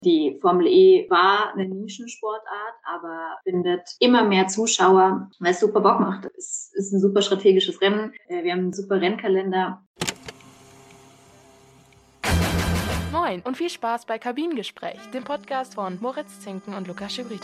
Die Formel E war eine Nischensportart, aber findet immer mehr Zuschauer, weil es super Bock macht. Es ist ein super strategisches Rennen. Wir haben einen super Rennkalender. Moin und viel Spaß bei Kabinengespräch, dem Podcast von Moritz Zinken und Lukas Schibrita.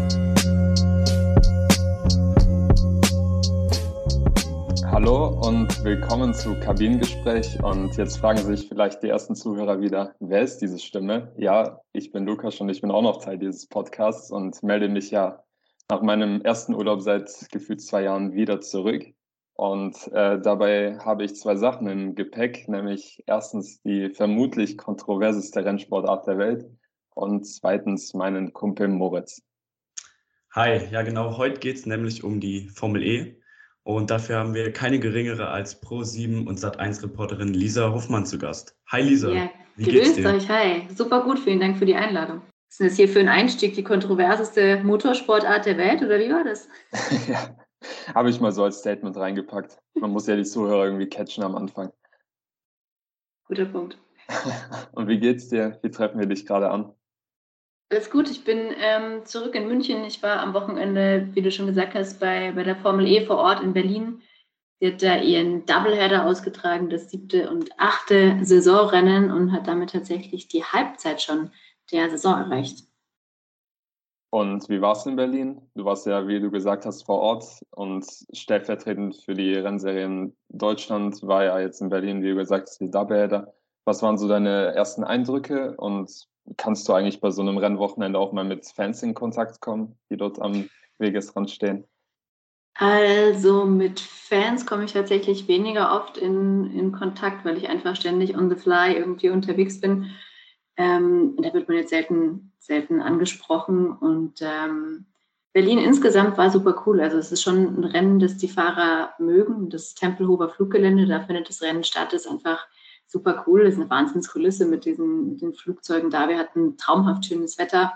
Hallo und willkommen zu Kabinengespräch. Und jetzt fragen sich vielleicht die ersten Zuhörer wieder, wer ist diese Stimme? Ja, ich bin Lukas und ich bin auch noch Teil dieses Podcasts und melde mich ja nach meinem ersten Urlaub seit gefühlt 2 Jahren wieder zurück. Und dabei habe ich 2 Sachen im Gepäck, nämlich erstens die vermutlich kontroverseste Rennsportart der Welt und zweitens meinen Kumpel Moritz. Hi, ja genau, heute geht es nämlich um die Formel E und dafür haben wir keine geringere als Pro7 und Sat.1-Reporterin Lisa Hoffmann zu Gast. Hi Lisa, Ja, wie geht's dir? grüßt euch, hi. Super gut, vielen Dank für die Einladung. Ist das hier für einen Einstieg die kontroverseste Motorsportart der Welt oder wie war das? Ja, habe ich mal so als Statement reingepackt. Man muss ja die Zuhörer irgendwie catchen am Anfang. Guter Punkt. Und wie geht's dir? Wie treffen wir dich gerade an? Alles gut, ich bin zurück in München. Ich war am Wochenende, wie du schon gesagt hast, bei der Formel E vor Ort in Berlin. Sie hat da ihren Doubleheader ausgetragen, das 7. und 8. Saisonrennen und hat damit tatsächlich die Halbzeit schon der Saison erreicht. Und wie war's in Berlin? Du warst ja, wie du gesagt hast, vor Ort und stellvertretend für die Rennserien Deutschland war ja jetzt in Berlin, wie du gesagt hast, die Doubleheader. Was waren so deine ersten Eindrücke und kannst du eigentlich bei so einem Rennwochenende auch mal mit Fans in Kontakt kommen, die dort am Wegesrand stehen? Also mit Fans komme ich tatsächlich weniger oft in Kontakt, weil ich einfach ständig on the fly irgendwie unterwegs bin. Da wird man jetzt selten angesprochen. Und Berlin insgesamt war super cool. Also es ist schon ein Rennen, das die Fahrer mögen. Das Tempelhofer Fluggelände, da findet das Rennen statt, ist einfach super cool. Das ist eine Wahnsinnskulisse mit den Flugzeugen da. Wir hatten traumhaft schönes Wetter.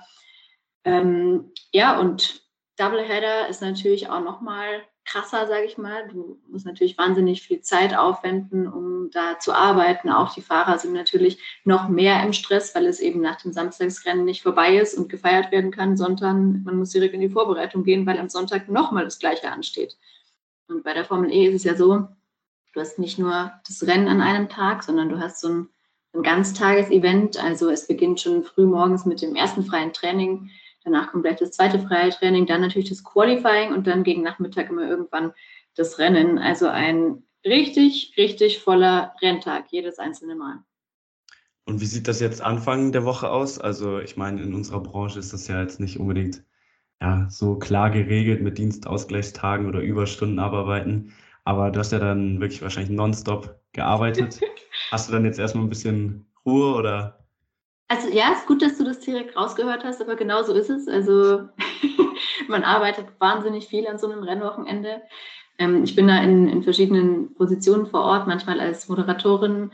Ja, und Doubleheader ist natürlich auch nochmal krasser, sage ich mal. Du musst natürlich wahnsinnig viel Zeit aufwenden, um da zu arbeiten. Auch die Fahrer sind natürlich noch mehr im Stress, weil es eben nach dem Samstagsrennen nicht vorbei ist und gefeiert werden kann, sondern man muss direkt in die Vorbereitung gehen, weil am Sonntag nochmal das Gleiche ansteht. Und bei der Formel E ist es ja so, du hast nicht nur das Rennen an einem Tag, sondern du hast so ein Ganztages-Event. Also es beginnt schon früh morgens mit dem ersten freien Training. Danach kommt gleich das zweite freie Training, dann natürlich das Qualifying und dann gegen Nachmittag immer irgendwann das Rennen. Also ein richtig, richtig voller Renntag, jedes einzelne Mal. Und wie sieht das jetzt Anfang der Woche aus? Also ich meine, in unserer Branche ist das ja jetzt nicht unbedingt so klar geregelt mit Dienstausgleichstagen oder Überstunden abarbeiten. Aber du hast ja dann wirklich wahrscheinlich nonstop gearbeitet. Hast du dann jetzt erstmal ein bisschen Ruhe oder? Also ja, ist gut, dass du das direkt rausgehört hast, aber genau so ist es. Also man arbeitet wahnsinnig viel an so einem Rennwochenende. Ich bin da in verschiedenen Positionen vor Ort, manchmal als Moderatorin,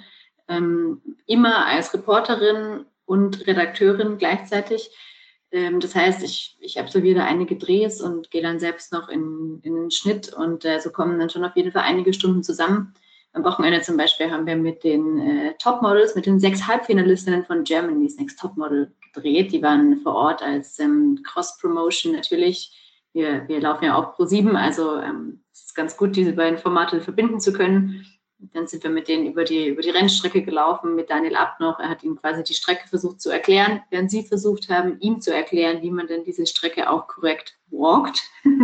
immer als Reporterin und Redakteurin gleichzeitig. Das heißt, ich absolviere da einige Drehs und gehe dann selbst noch in den Schnitt und so kommen dann schon auf jeden Fall einige Stunden zusammen. Am Wochenende zum Beispiel haben wir mit den Topmodels, mit den 6 Halbfinalistinnen von Germany's Next Topmodel gedreht. Die waren vor Ort als Cross-Promotion natürlich. Wir laufen ja auch Pro7, also es ist ganz gut, diese beiden Formate verbinden zu können. Dann sind wir mit denen über die Rennstrecke gelaufen, mit Daniel Abt noch. Er hat ihm quasi die Strecke versucht zu erklären, während sie versucht haben, ihm zu erklären, wie man denn diese Strecke auch korrekt walkt.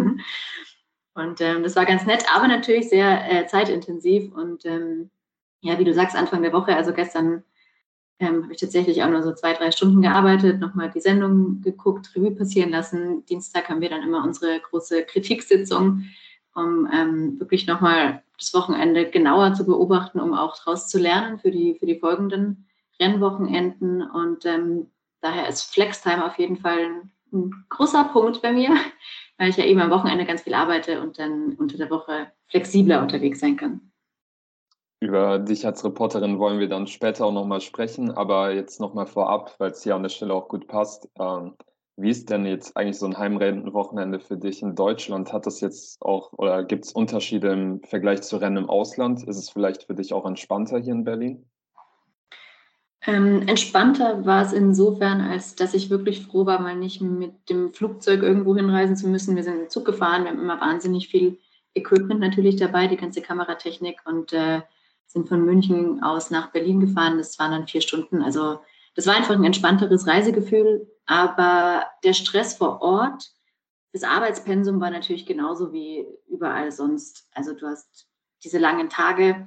Und das war ganz nett, aber natürlich sehr zeitintensiv. Und ja, wie du sagst, Anfang der Woche, also gestern habe ich tatsächlich auch nur so 2-3 Stunden gearbeitet, nochmal die Sendung geguckt, Revue passieren lassen. Dienstag haben wir dann immer unsere große Kritiksitzung, um wirklich nochmal das Wochenende genauer zu beobachten, um auch daraus zu lernen für die folgenden Rennwochenenden. Und daher ist Flextime auf jeden Fall ein großer Punkt bei mir, weil ich ja eben am Wochenende ganz viel arbeite und dann unter der Woche flexibler unterwegs sein kann. Über dich als Reporterin wollen wir dann später auch nochmal sprechen, aber jetzt nochmal vorab, weil es hier an der Stelle auch gut passt. Wie ist denn jetzt eigentlich so ein Heimrennwochenende für dich in Deutschland? Hat das jetzt auch oder gibt es Unterschiede im Vergleich zu Rennen im Ausland? Ist es vielleicht für dich auch entspannter hier in Berlin? Entspannter war es insofern, als dass ich wirklich froh war, mal nicht mit dem Flugzeug irgendwo hinreisen zu müssen. Wir sind im Zug gefahren, wir haben immer wahnsinnig viel Equipment natürlich dabei, die ganze Kameratechnik und sind von München aus nach Berlin gefahren. Das waren dann 4 Stunden. Also das war einfach ein entspannteres Reisegefühl, aber der Stress vor Ort, das Arbeitspensum war natürlich genauso wie überall sonst. Also du hast diese langen Tage.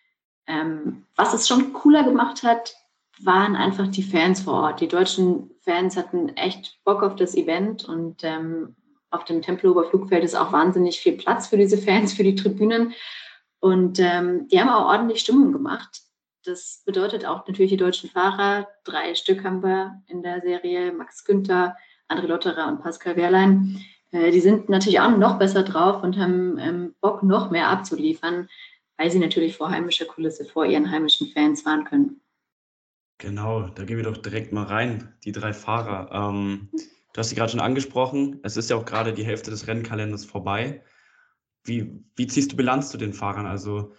Was es schon cooler gemacht hat, waren einfach die Fans vor Ort. Die deutschen Fans hatten echt Bock auf das Event und auf dem Tempelhofer Flugfeld ist auch wahnsinnig viel Platz für diese Fans, für die Tribünen. Und die haben auch ordentlich Stimmung gemacht. Das bedeutet auch natürlich die deutschen Fahrer. 3 Stück haben wir in der Serie. Max Günther, André Lotterer und Pascal Wehrlein. Die sind natürlich auch noch besser drauf und haben Bock, noch mehr abzuliefern, weil sie natürlich vor heimischer Kulisse, vor ihren heimischen Fans fahren können. Genau, da gehen wir doch direkt mal rein, die 3 Fahrer. Du hast sie gerade schon angesprochen. Es ist ja auch gerade die Hälfte des Rennkalenders vorbei. Wie ziehst du Bilanz zu den Fahrern? Also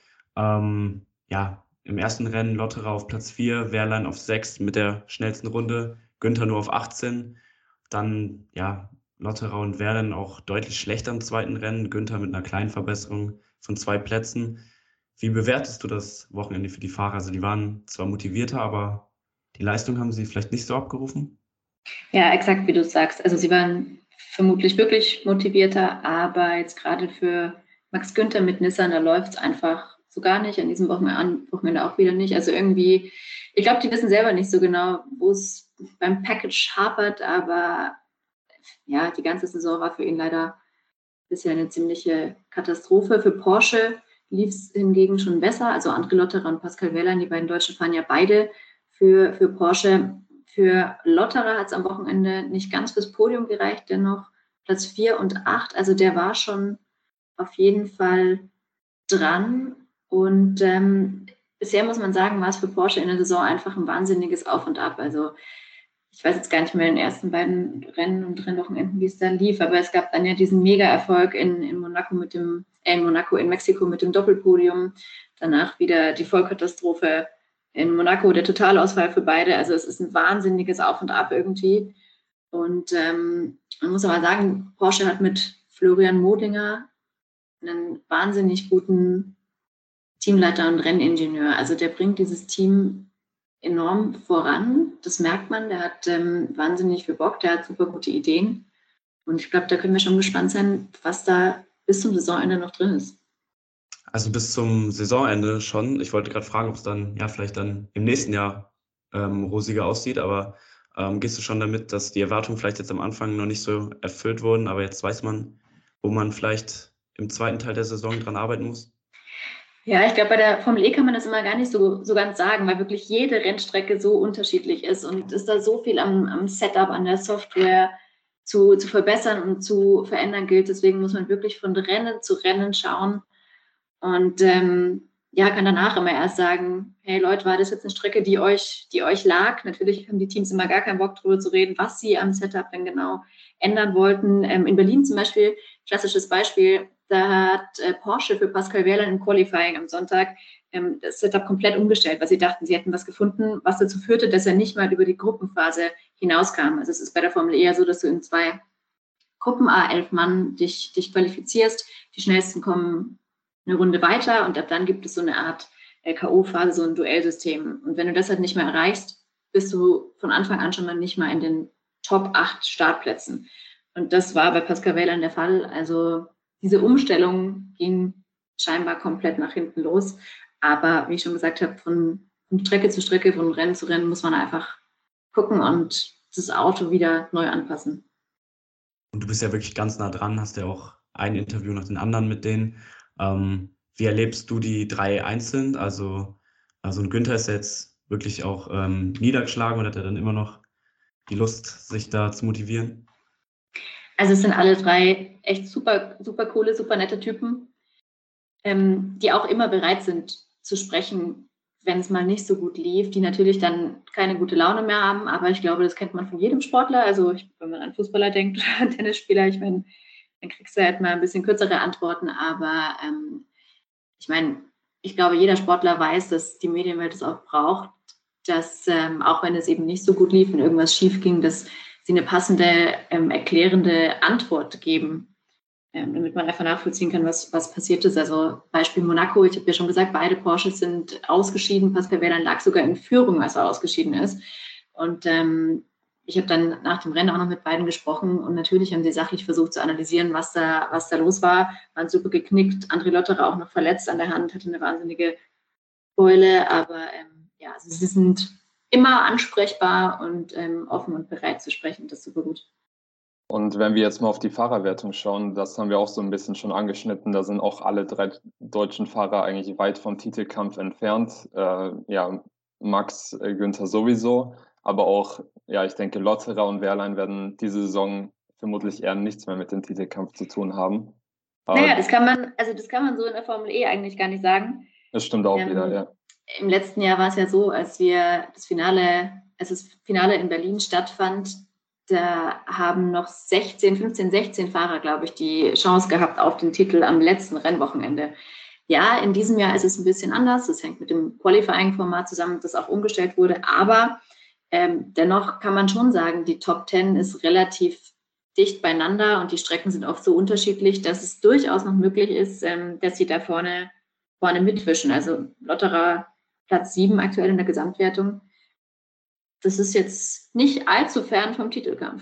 ja, im ersten Rennen Lotterer auf Platz 4, Wehrlein auf 6 mit der schnellsten Runde, Günther nur auf 18. Dann ja, Lotterer und Wehrlein auch deutlich schlechter im zweiten Rennen, Günther mit einer kleinen Verbesserung von 2 Plätzen. Wie bewertest du das Wochenende für die Fahrer? Also die waren zwar motivierter, aber die Leistung haben sie vielleicht nicht so abgerufen? Ja, exakt wie du sagst. Also sie waren vermutlich wirklich motivierter, aber jetzt gerade für Max Günther mit Nissan, da läuft es einfach so gar nicht, an diesem Wochenende auch wieder nicht. Also irgendwie, ich glaube, die wissen selber nicht so genau, wo es beim Package hapert, aber ja, die ganze Saison war für ihn leider bisher eine ziemliche Katastrophe. Für Porsche lief es hingegen schon besser. Also André Lotterer und Pascal Wehrlein, die beiden Deutschen, fahren ja beide für Porsche. Für Lotterer hat es am Wochenende nicht ganz fürs Podium gereicht, dennoch Platz 4 und 8. Also der war schon auf jeden Fall dran. Und bisher muss man sagen, war es für Porsche in der Saison einfach ein wahnsinniges Auf und Ab. Also ich weiß jetzt gar nicht mehr in den ersten beiden Rennen und Rennwochenenden, wie es da lief, aber es gab dann ja diesen Mega-Erfolg in Monaco in Mexiko mit dem Doppelpodium. Danach wieder die Vollkatastrophe in Monaco, der Totalausfall für beide. Also es ist ein wahnsinniges Auf und Ab irgendwie. Und man muss aber sagen, Porsche hat mit Florian Modlinger einen wahnsinnig guten Teamleiter und Renningenieur. Also der bringt dieses Team enorm voran. Das merkt man. Der hat wahnsinnig viel Bock. Der hat super gute Ideen. Und ich glaube, da können wir schon gespannt sein, was da bis zum Saisonende noch drin ist. Also bis zum Saisonende schon. Ich wollte gerade fragen, ob es dann ja vielleicht dann im nächsten Jahr rosiger aussieht, aber gehst du schon damit, dass die Erwartungen vielleicht jetzt am Anfang noch nicht so erfüllt wurden, aber jetzt weiß man, wo man vielleicht im zweiten Teil der Saison dran arbeiten muss? Ja, ich glaube, bei der Formel E kann man das immer gar nicht so ganz sagen, weil wirklich jede Rennstrecke so unterschiedlich ist und es da so viel am Setup, an der Software zu verbessern und zu verändern gilt. Deswegen muss man wirklich von Rennen zu Rennen schauen und ja, kann danach immer erst sagen, hey Leute, war das jetzt eine Strecke, die euch lag? Natürlich haben die Teams immer gar keinen Bock darüber zu reden, was sie am Setup denn genau ändern wollten. In Berlin zum Beispiel, klassisches Beispiel, da hat Porsche für Pascal Wehrlein im Qualifying am Sonntag das Setup komplett umgestellt, weil sie dachten, sie hätten was gefunden, was dazu führte, dass er nicht mal über die Gruppenphase hinauskam. Also es ist bei der Formel eher so, dass du in 2 Gruppen, 11 Mann, dich qualifizierst. Die schnellsten kommen eine Runde weiter und ab dann gibt es so eine Art K.O.-Phase, so ein Duellsystem. Und wenn du das halt nicht mehr erreichst, bist du von Anfang an schon mal nicht mal in den Top 8 Startplätzen. Und das war bei Pascal Wehrlein der Fall. Also diese Umstellung ging scheinbar komplett nach hinten los. Aber wie ich schon gesagt habe, von Strecke zu Strecke, von Rennen zu Rennen muss man einfach gucken und das Auto wieder neu anpassen. Und du bist ja wirklich ganz nah dran, hast ja auch ein Interview nach dem anderen mit denen. Wie erlebst du die 3 einzeln? Also ein Günther ist jetzt wirklich auch niedergeschlagen und hat er dann immer noch die Lust, sich da zu motivieren? Also es sind alle 3 echt super, super coole, super nette Typen, die auch immer bereit sind zu sprechen, wenn es mal nicht so gut lief, die natürlich dann keine gute Laune mehr haben, aber ich glaube, das kennt man von jedem Sportler. Also wenn man an Fußballer denkt oder an Tennisspieler, ich meine, dann kriegst du halt mal ein bisschen kürzere Antworten, aber ich meine, ich glaube, jeder Sportler weiß, dass die Medienwelt es auch braucht, dass auch wenn es eben nicht so gut lief und irgendwas schief ging, dass sie eine passende, erklärende Antwort geben, damit man einfach nachvollziehen kann, was passiert ist. Also Beispiel Monaco, ich habe ja schon gesagt, beide Porsches sind ausgeschieden. Pascal Wehrlein lag sogar in Führung, als er ausgeschieden ist. Und ich habe dann nach dem Rennen auch noch mit beiden gesprochen und natürlich haben sie sachlich versucht zu analysieren, was da los war. Waren super geknickt. André Lotterer auch noch verletzt an der Hand, hatte eine wahnsinnige Beule, aber also sie sind immer ansprechbar und offen und bereit zu sprechen. Das ist super gut. Und wenn wir jetzt mal auf die Fahrerwertung schauen, das haben wir auch so ein bisschen schon angeschnitten, da sind auch alle 3 deutschen Fahrer eigentlich weit vom Titelkampf entfernt. Max, Günther sowieso, aber auch, ich denke, Lotterer und Wehrlein werden diese Saison vermutlich eher nichts mehr mit dem Titelkampf zu tun haben. Naja, das kann man so in der Formel E eigentlich gar nicht sagen. Das stimmt auch wieder, ja. Im letzten Jahr war es ja so, als das Finale in Berlin stattfand, da haben noch 16 Fahrer, glaube ich, die Chance gehabt auf den Titel am letzten Rennwochenende. Ja, in diesem Jahr ist es ein bisschen anders. Das hängt mit dem Qualifying-Format zusammen, das auch umgestellt wurde. Aber dennoch kann man schon sagen, die Top 10 ist relativ dicht beieinander und die Strecken sind oft so unterschiedlich, dass es durchaus noch möglich ist, dass sie da vorne mitwischen. Also Lotterer Platz 7 aktuell in der Gesamtwertung. Das ist jetzt nicht allzu fern vom Titelkampf.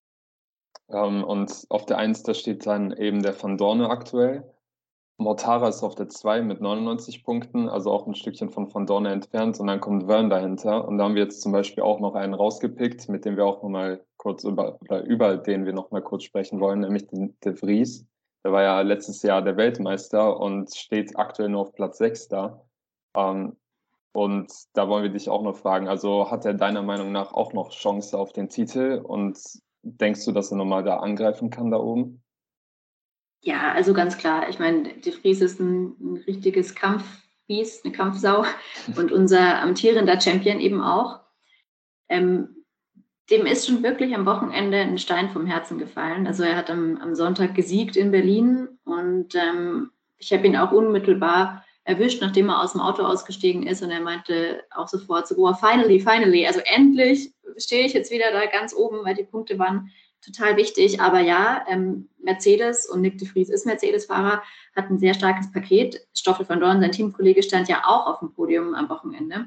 Und auf der 1, da steht dann eben der Van Dorne aktuell. Mortara ist auf der 2 mit 99 Punkten, also auch ein Stückchen von Van Dorne entfernt. Und dann kommt Verne dahinter. Und da haben wir jetzt zum Beispiel auch noch einen rausgepickt, mit dem wir auch nochmal kurz über den wir nochmal kurz sprechen wollen, nämlich den De Vries. Der war ja letztes Jahr der Weltmeister und steht aktuell nur auf Platz 6 da. Und da wollen wir dich auch noch fragen, also hat er deiner Meinung nach auch noch Chance auf den Titel und denkst du, dass er nochmal da angreifen kann da oben? Ja, also ganz klar. Ich meine, De Vries ist ein richtiges Kampfbiest, eine Kampfsau und unser amtierender Champion eben auch. Dem ist schon wirklich am Wochenende ein Stein vom Herzen gefallen. Also er hat am Sonntag gesiegt in Berlin und ich habe ihn auch unmittelbar erwischt, nachdem er aus dem Auto ausgestiegen ist und er meinte auch sofort so, oh, finally, also endlich stehe ich jetzt wieder da ganz oben, weil die Punkte waren total wichtig, aber ja, Mercedes und Nick de Vries ist Mercedes-Fahrer, hat ein sehr starkes Paket. Stoffel van Dorn, sein Teamkollege, stand ja auch auf dem Podium am Wochenende.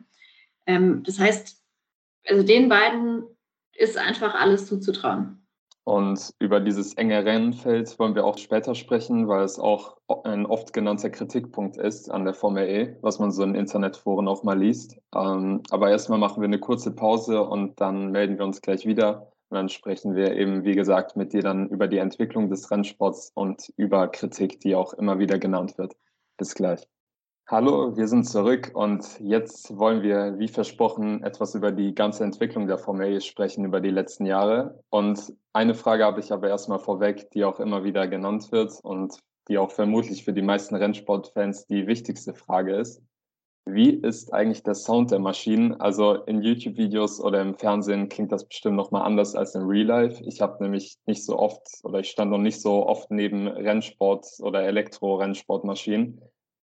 Das heißt, also den beiden ist einfach alles zuzutrauen. Und über dieses enge Rennfeld wollen wir auch später sprechen, weil es auch ein oft genannter Kritikpunkt ist an der Formel E, was man so in Internetforen auch mal liest. Aber erstmal machen wir eine kurze Pause und dann melden wir uns gleich wieder. Und dann sprechen wir eben, wie gesagt, mit dir dann über die Entwicklung des Rennsports und über Kritik, die auch immer wieder genannt wird. Bis gleich. Hallo, wir sind zurück und jetzt wollen wir, wie versprochen, etwas über die ganze Entwicklung der Formel E sprechen, über die letzten Jahre. Und eine Frage habe ich aber erstmal vorweg, die auch immer wieder genannt wird und die auch vermutlich für die meisten Rennsportfans die wichtigste Frage ist. Wie ist eigentlich der Sound der Maschinen? Also in YouTube-Videos oder im Fernsehen klingt das bestimmt nochmal anders als in Real Life. Ich habe nämlich nicht so oft oder ich stand noch nicht so oft neben Rennsport- oder Elektro-Rennsportmaschinen.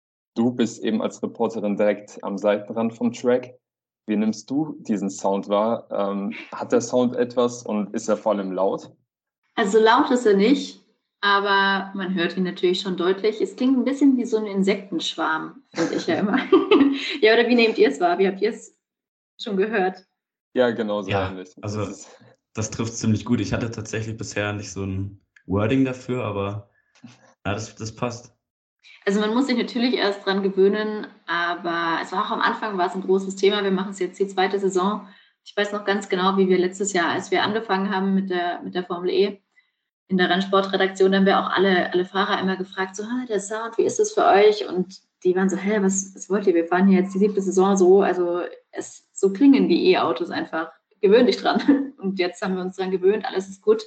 Du bist eben als Reporterin direkt am Seitenrand vom Track. Wie nimmst du diesen Sound wahr? Hat der Sound etwas und ist er vor allem laut? Also laut ist er nicht, aber man hört ihn natürlich schon deutlich. Es klingt ein bisschen wie so ein Insektenschwarm, finde ich ja immer. Ja, oder wie nehmt ihr es wahr? Wie habt ihr es schon gehört? Ja, genau so Ja, ähnlich. also das trifft ziemlich gut. Ich hatte tatsächlich bisher nicht so ein Wording dafür, aber ja, das passt. Also man muss sich natürlich erst dran gewöhnen, aber es war auch am Anfang war es ein großes Thema. Wir machen es jetzt die 2. Saison. Ich weiß noch ganz genau, wie wir letztes Jahr, als wir angefangen haben mit der Formel E, in der Rennsportredaktion, haben wir auch alle Fahrer immer gefragt, so, der Sound, wie ist das für euch? Und die waren so, was wollt ihr? Wir fahren hier jetzt die 7. Saison so, also so klingen die E-Autos einfach. Gewöhn dich dran. Und jetzt haben wir uns dran gewöhnt, alles ist gut.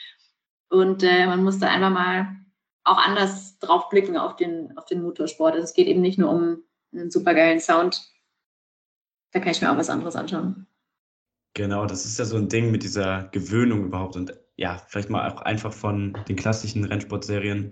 Und man muss da einfach mal auch anders drauf blicken auf den Motorsport. Also es geht eben nicht nur um einen supergeilen Sound. Da kann ich mir auch was anderes anschauen. Genau, das ist ja so ein Ding mit dieser Gewöhnung überhaupt und ja, vielleicht mal auch einfach von den klassischen Rennsportserien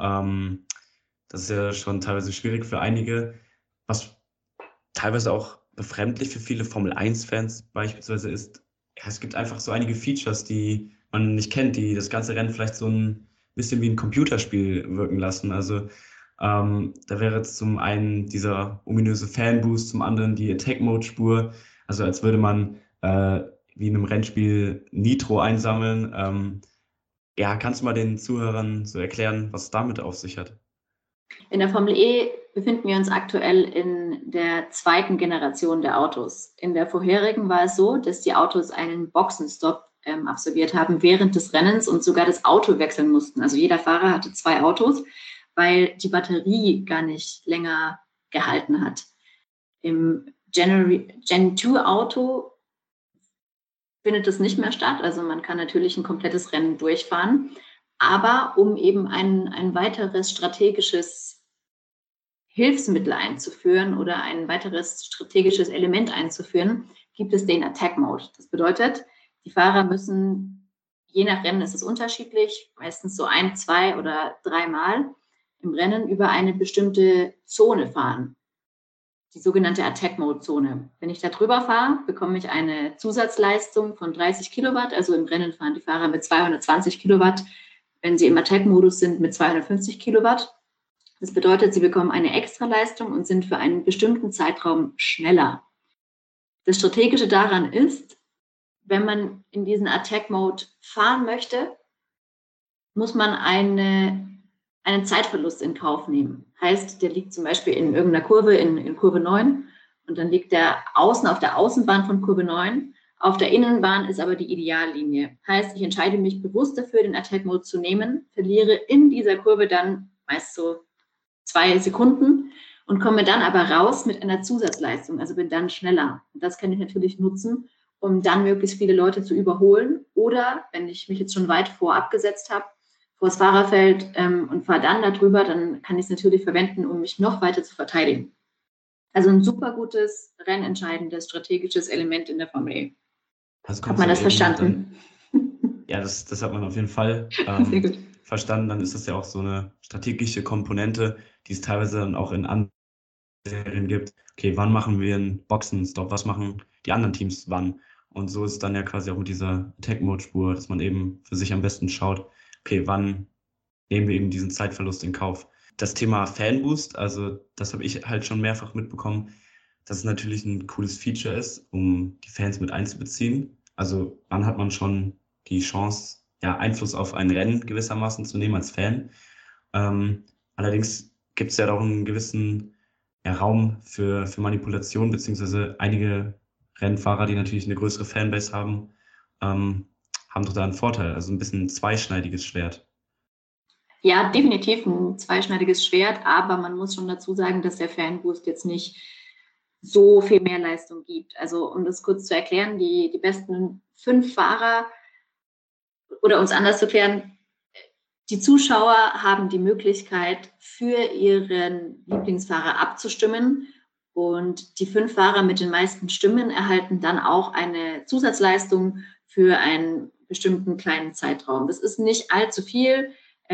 wegzukommen. Das ist ja schon teilweise schwierig für einige, was teilweise auch befremdlich für viele Formel-1-Fans beispielsweise ist, ja, es gibt einfach so einige Features, die man nicht kennt, die das ganze Rennen vielleicht so ein bisschen wie ein Computerspiel wirken lassen. Also da wäre jetzt zum einen dieser ominöse Fanboost, zum anderen die Attack-Mode-Spur, also als würde man wie in einem Rennspiel Nitro einsammeln. Ja, kannst du mal den Zuhörern so erklären, was es damit auf sich hat? In der Formel E befinden wir uns aktuell in der zweiten Generation der Autos. In der vorherigen war es so, dass die Autos einen Boxenstopp absolviert haben während des Rennens und sogar das Auto wechseln mussten. Also jeder Fahrer hatte 2 Autos, weil die Batterie gar nicht länger gehalten hat. Im Gen 2 Auto findet das nicht mehr statt. Also man kann natürlich ein komplettes Rennen durchfahren. Aber um eben ein weiteres strategisches Hilfsmittel einzuführen oder ein weiteres strategisches Element einzuführen, gibt es den Attack Mode. Das bedeutet, die Fahrer müssen, je nach Rennen ist es unterschiedlich, meistens so 1, 2 oder 3 Mal im Rennen über eine bestimmte Zone fahren. Die sogenannte Attack-Mode-Zone. Wenn ich da drüber fahre, bekomme ich eine Zusatzleistung von 30 Kilowatt. Also im Rennen fahren die Fahrer mit 220 Kilowatt, wenn sie im Attack-Modus sind, mit 250 Kilowatt. Das bedeutet, sie bekommen eine Extraleistung und sind für einen bestimmten Zeitraum schneller. Das Strategische daran ist, wenn man in diesen Attack-Mode fahren möchte, muss man einen Zeitverlust in Kauf nehmen. Heißt, der liegt zum Beispiel in irgendeiner Kurve, in Kurve 9 und dann liegt der außen auf der Außenbahn von Kurve 9. Auf der Innenbahn ist aber die Ideallinie. Heißt, ich entscheide mich bewusst dafür, den Attack-Mode zu nehmen, verliere in dieser Kurve dann meist so 2 Sekunden und komme dann aber raus mit einer Zusatzleistung, also bin dann schneller. Und das kann ich natürlich nutzen, um dann möglichst viele Leute zu überholen. Oder, wenn ich mich jetzt schon weit vorab gesetzt habe, vor das Fahrerfeld und fahre dann darüber, dann kann ich es natürlich verwenden, um mich noch weiter zu verteidigen. Also ein super gutes, rennentscheidendes, strategisches Element in der Formel E. Hat man das verstanden? Ja, das hat man auf jeden Fall Sehr gut. verstanden. Dann ist das ja auch so eine strategische Komponente, die es teilweise dann auch in anderen Serien gibt. Okay, wann machen wir einen Boxenstopp? Was machen die anderen Teams wann? Und so ist es dann ja quasi auch mit dieser Attack-Mode-Spur, dass man eben für sich am besten schaut, okay, wann nehmen wir eben diesen Zeitverlust in Kauf. Das Thema Fanboost, also das habe ich halt schon mehrfach mitbekommen, dass es natürlich ein cooles Feature ist, um die Fans mit einzubeziehen. Also wann hat man schon die Chance, ja, Einfluss auf ein Rennen gewissermaßen zu nehmen als Fan. Allerdings gibt es ja auch einen gewissen Raum für Manipulation, beziehungsweise einige Rennfahrer, die natürlich eine größere Fanbase haben, haben doch da einen Vorteil, also ein bisschen ein zweischneidiges Schwert. Ja, definitiv ein zweischneidiges Schwert, aber man muss schon dazu sagen, dass der Fanboost jetzt nicht so viel mehr Leistung gibt. Also um das kurz zu erklären, die besten 5 Fahrer, oder um es anders zu klären, die Zuschauer haben die Möglichkeit, für ihren Lieblingsfahrer abzustimmen und die 5 Fahrer mit den meisten Stimmen erhalten dann auch eine Zusatzleistung für einen bestimmten kleinen Zeitraum. Das ist nicht allzu viel.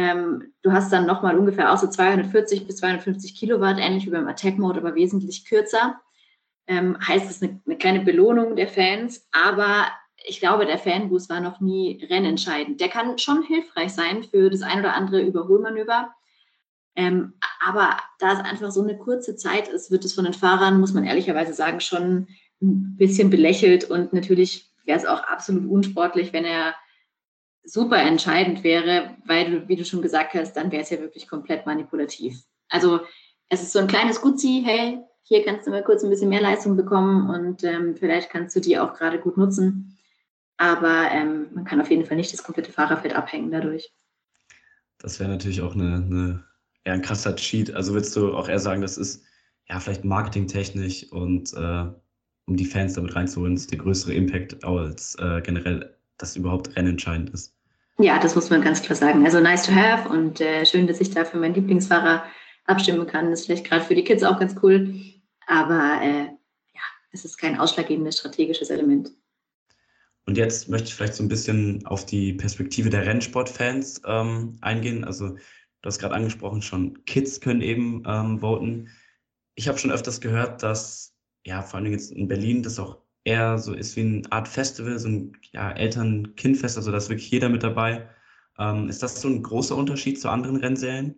Du hast dann nochmal ungefähr auch so 240 bis 250 Kilowatt, ähnlich wie beim Attack-Mode, aber wesentlich kürzer. Heißt es eine kleine Belohnung der Fans, aber ich glaube, der Fanboost war noch nie rennentscheidend. Der kann schon hilfreich sein für das ein oder andere Überholmanöver, aber da es einfach so eine kurze Zeit ist, wird es von den Fahrern, muss man ehrlicherweise sagen, schon ein bisschen belächelt und natürlich wäre es auch absolut unsportlich, wenn er super entscheidend wäre, weil du, wie du schon gesagt hast, dann wäre es ja wirklich komplett manipulativ. Also es ist so ein kleines Gutzi, hey, hier kannst du mal kurz ein bisschen mehr Leistung bekommen und vielleicht kannst du die auch gerade gut nutzen. Aber man kann auf jeden Fall nicht das komplette Fahrerfeld abhängen dadurch. Das wäre natürlich auch eher ein krasser Cheat. Also würdest du auch eher sagen, das ist ja vielleicht marketingtechnisch und um die Fans damit reinzuholen, ist der größere Impact als generell, dass überhaupt rennentscheidend ist. Ja, das muss man ganz klar sagen. Also nice to have und schön, dass ich da für meinen Lieblingsfahrer abstimmen kann. Das ist vielleicht gerade für die Kids auch ganz cool. Aber es ist kein ausschlaggebendes strategisches Element. Und jetzt möchte ich vielleicht so ein bisschen auf die Perspektive der Rennsportfans eingehen. Also du hast gerade angesprochen, schon Kids können eben voten. Ich habe schon öfters gehört, dass ja, vor allen Dingen jetzt in Berlin, das auch eher so ist wie eine Art Festival, so ein ja, Eltern-Kind-Fest, also da ist wirklich jeder mit dabei. Ist das so ein großer Unterschied zu anderen Rennserien?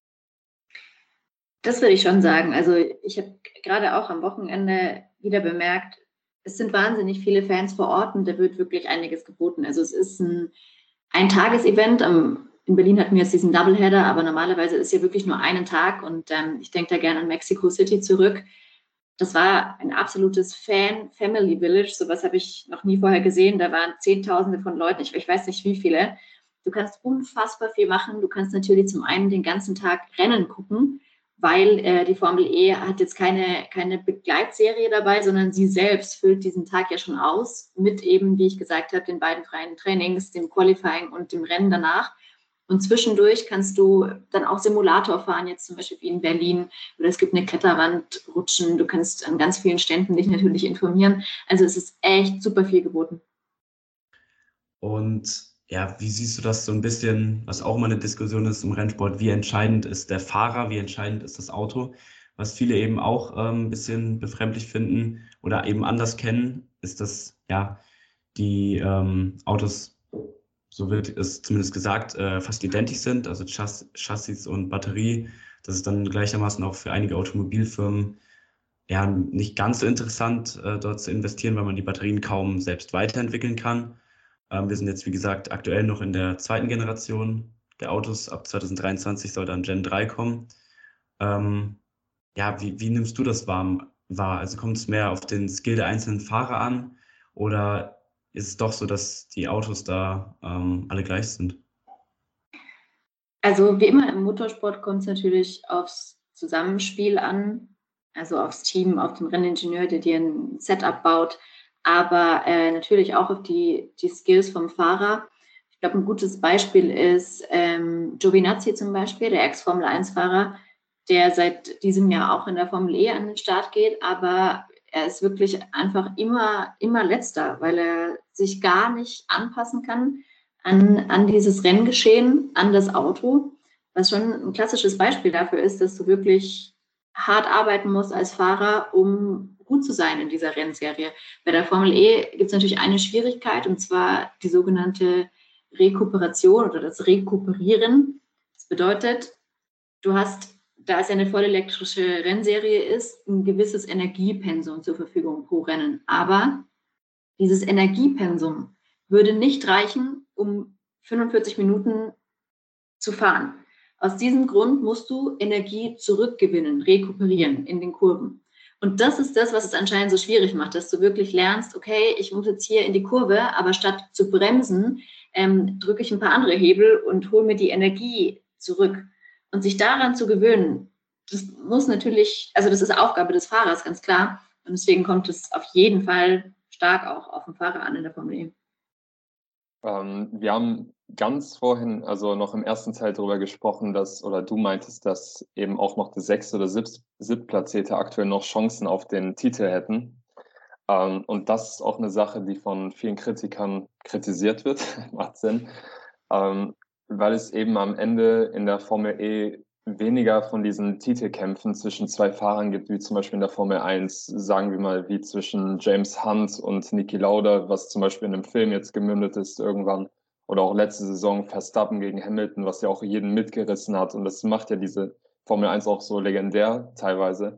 Das würde ich schon sagen. Also ich habe gerade auch am Wochenende wieder bemerkt, es sind wahnsinnig viele Fans vor Ort und da wird wirklich einiges geboten. Also es ist ein Tagesevent. In Berlin hatten wir jetzt diesen Doubleheader, aber normalerweise ist ja wirklich nur einen Tag und ich denke da gerne an Mexico City zurück. Das war ein absolutes Fan-Family-Village. Sowas habe ich noch nie vorher gesehen. Da waren Zehntausende von Leuten, ich weiß nicht wie viele. Du kannst unfassbar viel machen. Du kannst natürlich zum einen den ganzen Tag Rennen gucken, weil die Formel E hat jetzt keine Begleitserie dabei, sondern sie selbst füllt diesen Tag ja schon aus mit eben, wie ich gesagt habe, den beiden freien Trainings, dem Qualifying und dem Rennen danach. Und zwischendurch kannst du dann auch Simulator fahren, jetzt zum Beispiel wie in Berlin. Oder es gibt eine Kletterwand, Rutschen. Du kannst an ganz vielen Ständen dich natürlich informieren. Also es ist echt super viel geboten. Und ja, wie siehst du das so ein bisschen, was auch immer eine Diskussion ist im Rennsport, wie entscheidend ist der Fahrer, wie entscheidend ist das Auto? Was viele eben auch ein bisschen befremdlich finden oder eben anders kennen, ist, dass ja die Autos, so wird es zumindest gesagt, fast identisch sind, also Chassis und Batterie. Das ist dann gleichermaßen auch für einige Automobilfirmen ja nicht ganz so interessant, dort zu investieren, weil man die Batterien kaum selbst weiterentwickeln kann. Wir sind jetzt, wie gesagt, aktuell noch in der zweiten Generation der Autos. Ab 2023 soll dann Gen 3 kommen. Ja, wie nimmst du das wahr? Also kommt es mehr auf den Skill der einzelnen Fahrer an oder ist es doch so, dass die Autos da alle gleich sind? Also wie immer im Motorsport kommt es natürlich aufs Zusammenspiel an, also aufs Team, auf den Renningenieur, der dir ein Setup baut, aber natürlich auch auf die Skills vom Fahrer. Ich glaube, ein gutes Beispiel ist Giovinazzi zum Beispiel, der Ex-Formel-1-Fahrer, der seit diesem Jahr auch in der Formel E an den Start geht, aber er ist wirklich einfach immer Letzter, weil er sich gar nicht anpassen kann an dieses Renngeschehen, an das Auto, was schon ein klassisches Beispiel dafür ist, dass du wirklich hart arbeiten musst als Fahrer, um gut zu sein in dieser Rennserie. Bei der Formel E gibt es natürlich eine Schwierigkeit, und zwar die sogenannte Rekuperation oder das Rekuperieren. Das bedeutet, du hast, da es ja eine vollelektrische Rennserie ist, ein gewisses Energiepensum zur Verfügung pro Rennen. Aber dieses Energiepensum würde nicht reichen, um 45 Minuten zu fahren. Aus diesem Grund musst du Energie zurückgewinnen, rekuperieren in den Kurven. Und das ist das, was es anscheinend so schwierig macht, dass du wirklich lernst, okay, ich muss jetzt hier in die Kurve, aber statt zu bremsen, drücke ich ein paar andere Hebel und hole mir die Energie zurück. Und sich daran zu gewöhnen, das muss natürlich, also das ist Aufgabe des Fahrers, ganz klar. Und deswegen kommt es auf jeden Fall stark auch auf den Fahrer an in der Formel E. Wir haben ganz vorhin, also noch im ersten Teil darüber gesprochen, oder du meintest, dass eben auch noch der 6. oder 7. Platzierte aktuell noch Chancen auf den Titel hätten. Und das ist auch eine Sache, die von vielen Kritikern kritisiert wird, macht Sinn, weil es eben am Ende in der Formel E weniger von diesen Titelkämpfen zwischen zwei Fahrern gibt, wie zum Beispiel in der Formel 1, sagen wir mal, wie zwischen James Hunt und Niki Lauda, was zum Beispiel in einem Film jetzt gemündet ist irgendwann, oder auch letzte Saison Verstappen gegen Hamilton, was ja auch jeden mitgerissen hat. Und das macht ja diese Formel 1 auch so legendär teilweise.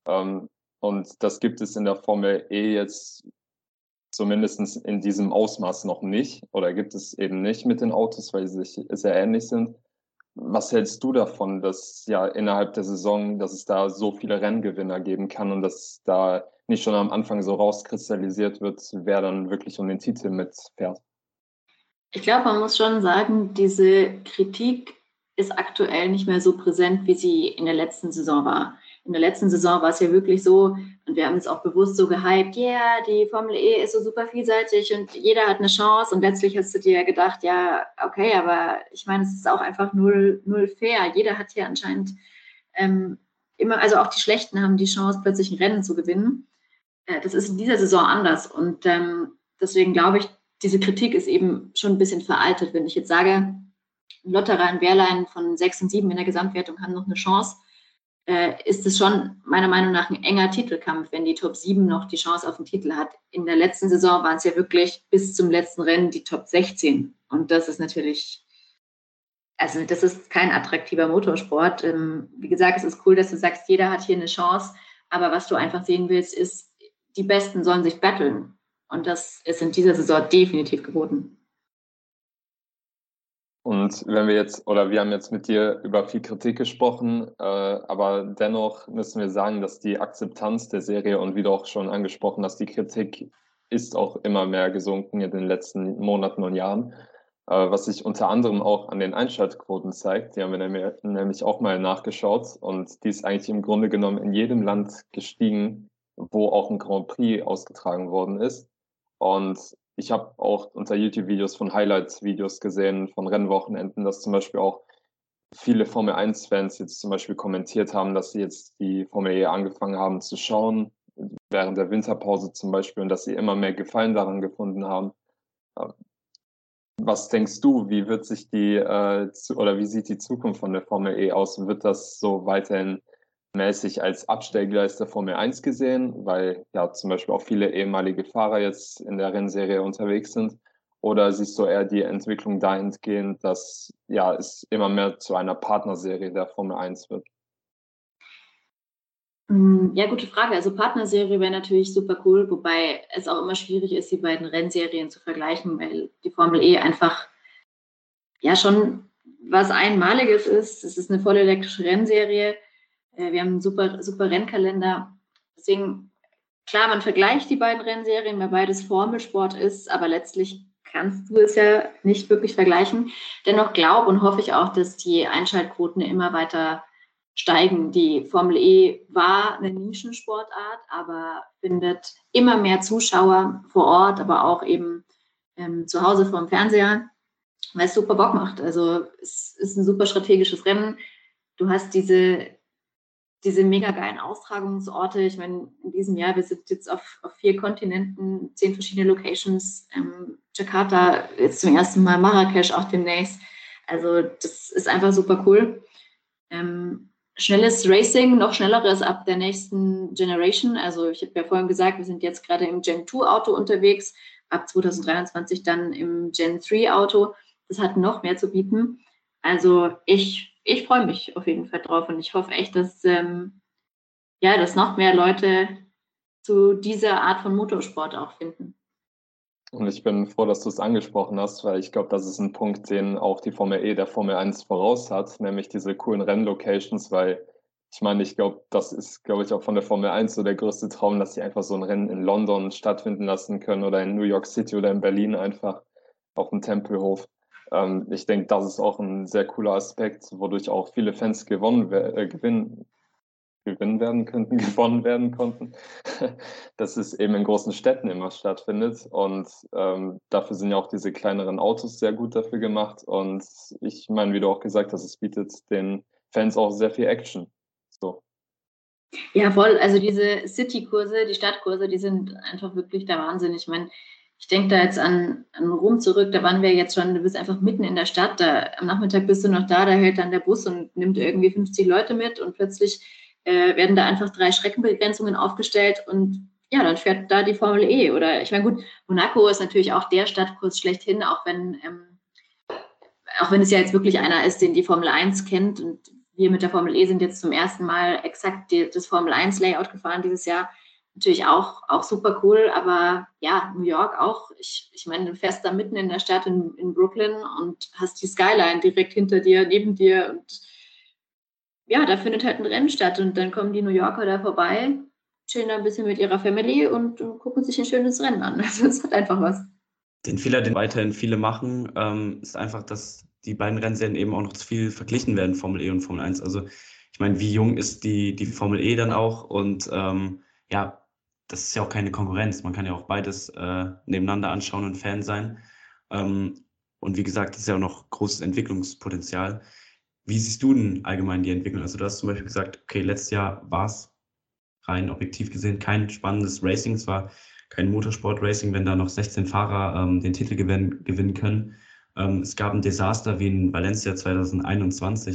Und das gibt es in der Formel E jetzt zumindest in diesem Ausmaß noch nicht, oder gibt es eben nicht mit den Autos, weil sie sich sehr ähnlich sind. Was hältst du davon, dass ja innerhalb der Saison, dass es da so viele Renngewinner geben kann und dass da nicht schon am Anfang so rauskristallisiert wird, wer dann wirklich um den Titel mitfährt? Ich glaube, man muss schon sagen, diese Kritik ist aktuell nicht mehr so präsent, wie sie in der letzten Saison war. In der letzten Saison war es ja wirklich so, und wir haben es auch bewusst so gehypt, ja, die Formel E ist so super vielseitig und jeder hat eine Chance. Und letztlich hast du dir gedacht, ja, okay, aber ich meine, es ist auch einfach null fair. Jeder hat hier anscheinend immer, also auch die Schlechten haben die Chance, plötzlich ein Rennen zu gewinnen. Das ist in dieser Saison anders. Und deswegen glaube ich, diese Kritik ist eben schon ein bisschen veraltet. Wenn ich jetzt sage, Lotterer und Wehrlein von 6 und 7 in der Gesamtwertung haben noch eine Chance, ist es schon meiner Meinung nach ein enger Titelkampf, wenn die Top 7 noch die Chance auf den Titel hat. In der letzten Saison waren es ja wirklich bis zum letzten Rennen die Top 16. Und das ist natürlich, also das ist kein attraktiver Motorsport. Wie gesagt, es ist cool, dass du sagst, jeder hat hier eine Chance. Aber was du einfach sehen willst, ist, die Besten sollen sich battlen. Und das ist in dieser Saison definitiv geboten. Und wenn wir jetzt, oder wir haben jetzt mit dir über viel Kritik gesprochen, aber dennoch müssen wir sagen, dass die Akzeptanz der Serie und wie du auch schon angesprochen hast, die Kritik ist auch immer mehr gesunken in den letzten Monaten und Jahren, was sich unter anderem auch an den Einschaltquoten zeigt. Die haben wir nämlich auch mal nachgeschaut und die ist eigentlich im Grunde genommen in jedem Land gestiegen, wo auch ein Grand Prix ausgetragen worden ist. Und ich habe auch unter YouTube-Videos von Highlights-Videos gesehen, von Rennwochenenden, dass zum Beispiel auch viele Formel-1-Fans jetzt zum Beispiel kommentiert haben, dass sie jetzt die Formel E angefangen haben zu schauen, während der Winterpause zum Beispiel, und dass sie immer mehr Gefallen daran gefunden haben. Was denkst du, wie wird sich wie sieht die Zukunft von der Formel E aus? Wird das so weiterhin mäßig als Abstellgleis der Formel 1 gesehen, weil ja zum Beispiel auch viele ehemalige Fahrer jetzt in der Rennserie unterwegs sind? Oder siehst du eher die Entwicklung dahingehend, dass ja es immer mehr zu einer Partnerserie der Formel 1 wird? Ja, gute Frage. Also Partnerserie wäre natürlich super cool, wobei es auch immer schwierig ist, die beiden Rennserien zu vergleichen, weil die Formel E einfach ja schon was Einmaliges ist. Es ist eine voll elektrische Rennserie. Wir haben einen super, super Rennkalender. Deswegen, klar, man vergleicht die beiden Rennserien, weil beides Formelsport ist, aber letztlich kannst du es ja nicht wirklich vergleichen. Dennoch glaube und hoffe ich auch, dass die Einschaltquoten immer weiter steigen. Die Formel E war eine Nischensportart, aber findet immer mehr Zuschauer vor Ort, aber auch eben zu Hause vor dem Fernseher, weil es super Bock macht. Also es ist ein super strategisches Rennen. Du hast diese mega geilen Austragungsorte. Ich meine, in diesem Jahr, wir sind jetzt auf 4 Kontinenten, 10 verschiedene Locations, Jakarta jetzt zum ersten Mal, Marrakesch auch demnächst. Also das ist einfach super cool. Schnelles Racing, noch schnelleres ab der nächsten Generation. Also ich habe ja vorhin gesagt, wir sind jetzt gerade im Gen 2 Auto unterwegs, ab 2023 dann im Gen 3 Auto. Das hat noch mehr zu bieten. Also ich freue mich auf jeden Fall drauf und ich hoffe echt, dass noch mehr Leute zu dieser Art von Motorsport auch finden. Und ich bin froh, dass du es angesprochen hast, weil ich glaube, das ist ein Punkt, den auch die Formel E der Formel 1 voraus hat, nämlich diese coolen Rennlocations, weil ich glaube, das ist, glaube ich, auch von der Formel 1 so der größte Traum, dass sie einfach so ein Rennen in London stattfinden lassen können oder in New York City oder in Berlin einfach auf dem Tempelhof. Ich denke, das ist auch ein sehr cooler Aspekt, wodurch auch viele Fans gewonnen werden konnten, dass es eben in großen Städten immer stattfindet. Und dafür sind ja auch diese kleineren Autos sehr gut dafür gemacht. Und ich meine, wie du auch gesagt hast, es bietet den Fans auch sehr viel Action. So. Ja, voll. Also diese City-Kurse, die Stadtkurse, die sind einfach wirklich der Wahnsinn. Ich meine, ich denke da jetzt an Rom zurück, da waren wir jetzt schon, du bist einfach mitten in der Stadt, da am Nachmittag bist du noch da hält dann der Bus und nimmt irgendwie 50 Leute mit und plötzlich werden da einfach 3 Streckenbegrenzungen aufgestellt und ja, dann fährt da die Formel E. Oder ich meine, gut, Monaco ist natürlich auch der Stadtkurs schlechthin, auch wenn es ja jetzt wirklich einer ist, den die Formel 1 kennt und wir mit der Formel E sind jetzt zum ersten Mal exakt das Formel 1 Layout gefahren dieses Jahr. Natürlich auch super cool, aber ja, New York auch. Ich meine, du fährst da mitten in der Stadt in Brooklyn und hast die Skyline direkt hinter dir, neben dir und ja, da findet halt ein Rennen statt und dann kommen die New Yorker da vorbei, chillen da ein bisschen mit ihrer Family und gucken sich ein schönes Rennen an. Also es hat einfach was. Den Fehler, den weiterhin viele machen, ist einfach, dass die beiden Rennserien eben auch noch zu viel verglichen werden, Formel E und Formel 1. Also ich meine, wie jung ist die Formel E dann auch? Und ja, das ist ja auch keine Konkurrenz. Man kann ja auch beides nebeneinander anschauen und Fan sein. Und wie gesagt, das ist ja auch noch großes Entwicklungspotenzial. Wie siehst du denn allgemein die Entwicklung? Also du hast zum Beispiel gesagt, okay, letztes Jahr war es rein objektiv gesehen kein spannendes Racing. Es war kein Motorsport-Racing, wenn da noch 16 Fahrer den Titel gewinnen können. Es gab ein Desaster wie in Valencia 2021.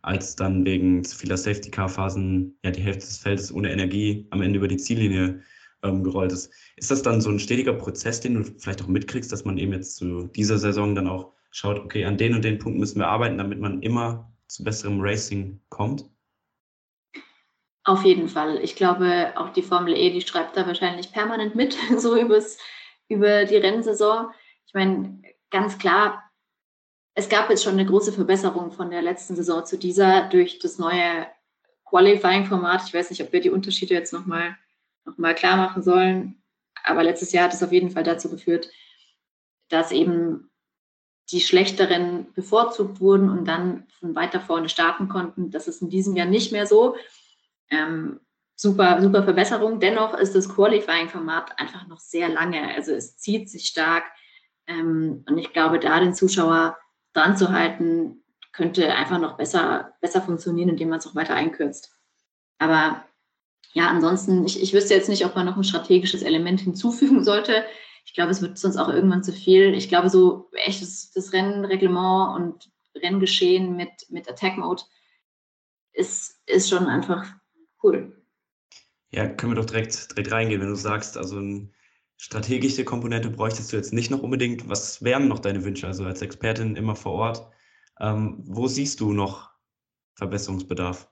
als dann wegen zu vieler Safety-Car-Phasen ja die Hälfte des Feldes ohne Energie am Ende über die Ziellinie gerollt ist. Ist das dann so ein stetiger Prozess, den du vielleicht auch mitkriegst, dass man eben jetzt zu dieser Saison dann auch schaut, okay, an den und den Punkten müssen wir arbeiten, damit man immer zu besserem Racing kommt? Auf jeden Fall. Ich glaube, auch die Formel E, die schreibt da wahrscheinlich permanent mit, so über die Rennsaison. Ich meine, ganz klar, es gab jetzt schon eine große Verbesserung von der letzten Saison zu dieser durch das neue Qualifying-Format. Ich weiß nicht, ob wir die Unterschiede jetzt noch mal klar machen sollen, aber letztes Jahr hat es auf jeden Fall dazu geführt, dass eben die schlechteren bevorzugt wurden und dann von weiter vorne starten konnten. Das ist in diesem Jahr nicht mehr so. Super Verbesserung. Dennoch ist das Qualifying-Format einfach noch sehr lange. Also es zieht sich stark. Und ich glaube, da den Zuschauer dran zu halten, könnte einfach noch besser funktionieren, indem man es auch weiter einkürzt. Aber ja, ansonsten, ich wüsste jetzt nicht, ob man noch ein strategisches Element hinzufügen sollte. Ich glaube, es wird sonst auch irgendwann zu viel. Ich glaube, so echt das Rennreglement und Renngeschehen mit Attack Mode ist schon einfach cool. Ja, können wir doch direkt reingehen, wenn du sagst, also eine strategische Komponente bräuchtest du jetzt nicht noch unbedingt. Was wären noch deine Wünsche? Also als Expertin immer vor Ort. Wo siehst du noch Verbesserungsbedarf?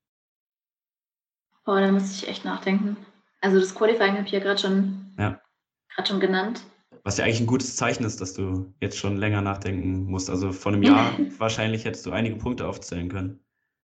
Oh, da muss ich echt nachdenken. Also das Qualifying habe ich ja gerade schon genannt. Was ja eigentlich ein gutes Zeichen ist, dass du jetzt schon länger nachdenken musst. Also vor einem Jahr wahrscheinlich hättest du einige Punkte aufzählen können.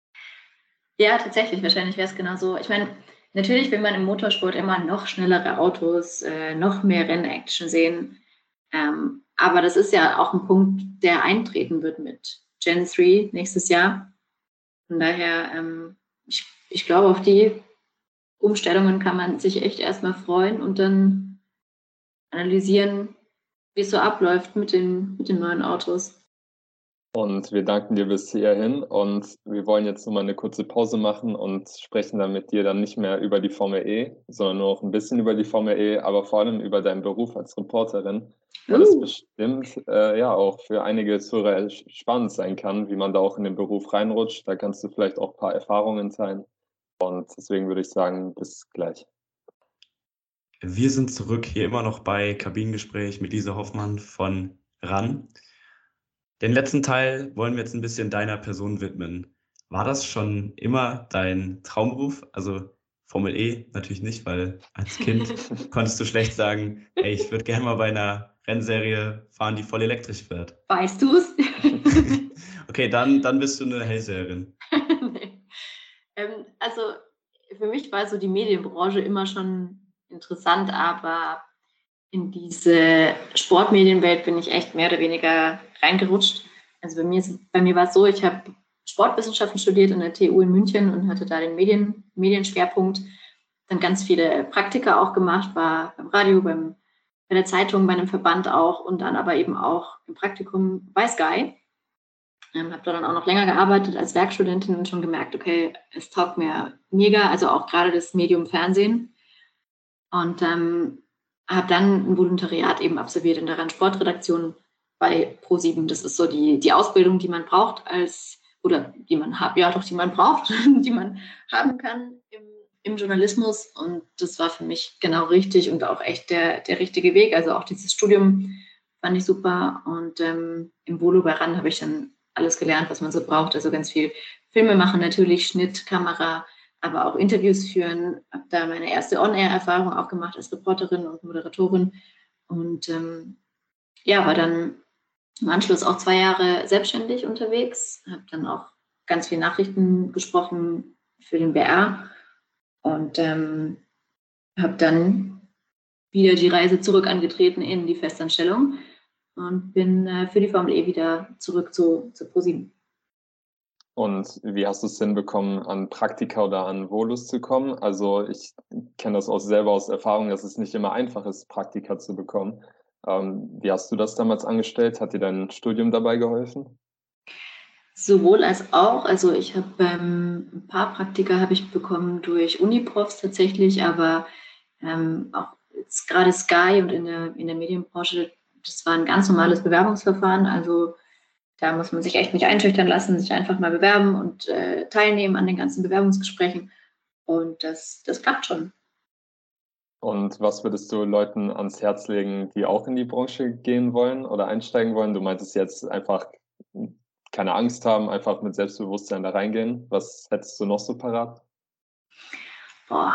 Ja, tatsächlich. Wahrscheinlich wäre es genau so. Ich meine, natürlich will man im Motorsport immer noch schnellere Autos, noch mehr Rennaction sehen. Aber das ist ja auch ein Punkt, der eintreten wird mit Gen 3 nächstes Jahr. Von daher, ich glaube, auf die Umstellungen kann man sich echt erstmal freuen und dann analysieren, wie es so abläuft mit den neuen Autos. Und wir danken dir bis hierhin und wir wollen jetzt nur mal eine kurze Pause machen und sprechen dann mit dir dann nicht mehr über die Formel E, sondern nur noch ein bisschen über die Formel E, aber vor allem über deinen Beruf als Reporterin, weil das bestimmt ja auch für einige Zuhörer spannend sein kann, wie man da auch in den Beruf reinrutscht. Da kannst du vielleicht auch ein paar Erfahrungen teilen und deswegen würde ich sagen, bis gleich. Wir sind zurück hier immer noch bei Kabinengespräch mit Lisa Hoffmann von RAN. Den letzten Teil wollen wir jetzt ein bisschen deiner Person widmen. War das schon immer dein Traumberuf? Also Formel E natürlich nicht, weil als Kind konntest du schlecht sagen, ey, ich würde gerne mal bei einer Rennserie fahren, die voll elektrisch fährt. Weißt du es? Okay, dann bist du eine Hellseherin. Nee. Also für mich war so die Medienbranche immer schon interessant, aber in diese Sportmedienwelt bin ich echt mehr oder weniger reingerutscht. Also bei mir war es so, ich habe Sportwissenschaften studiert an der TU in München und hatte da den Medienschwerpunkt. Dann ganz viele Praktika auch gemacht, war beim Radio, bei der Zeitung, bei einem Verband auch und dann aber eben auch im Praktikum bei Sky. Habe da dann auch noch länger gearbeitet als Werkstudentin und schon gemerkt, okay, es taugt mir mega, also auch gerade das Medium Fernsehen. Und habe dann ein Volontariat eben absolviert in der Rennsportredaktion bei Pro7. Das ist so die Ausbildung, die man braucht die man braucht, die man haben kann im Journalismus. Und das war für mich genau richtig und auch echt der richtige Weg. Also auch dieses Studium fand ich super. Und im Volo bei RAN habe ich dann alles gelernt, was man so braucht. Also ganz viel Filme machen natürlich, Schnitt, Kamera, aber auch Interviews führen. Habe da meine erste On-Air-Erfahrung auch gemacht als Reporterin und Moderatorin. Und war dann im Anschluss auch 2 Jahre selbstständig unterwegs. Habe dann auch ganz viel Nachrichten gesprochen für den BR und habe dann wieder die Reise zurück angetreten in die Festanstellung und bin für die Formel E wieder zurück zu Pro7. Und wie hast du es hinbekommen, an Praktika oder an Volus zu kommen? Also ich kenne das auch selber aus Erfahrung, dass es nicht immer einfach ist, Praktika zu bekommen. Wie hast du das damals angestellt? Hat dir dein Studium dabei geholfen? Sowohl als auch. Also ich habe ein paar Praktika habe ich bekommen durch Uniprofs tatsächlich, aber auch jetzt gerade Sky und in der Medienbranche, das war ein ganz normales Bewerbungsverfahren. Also Da muss man sich echt nicht einschüchtern lassen, sich einfach mal bewerben und teilnehmen an den ganzen Bewerbungsgesprächen. Und das klappt schon. Und was würdest du Leuten ans Herz legen, die auch in die Branche gehen wollen oder einsteigen wollen? Du meintest jetzt einfach keine Angst haben, einfach mit Selbstbewusstsein da reingehen. Was hättest du noch so parat? Boah.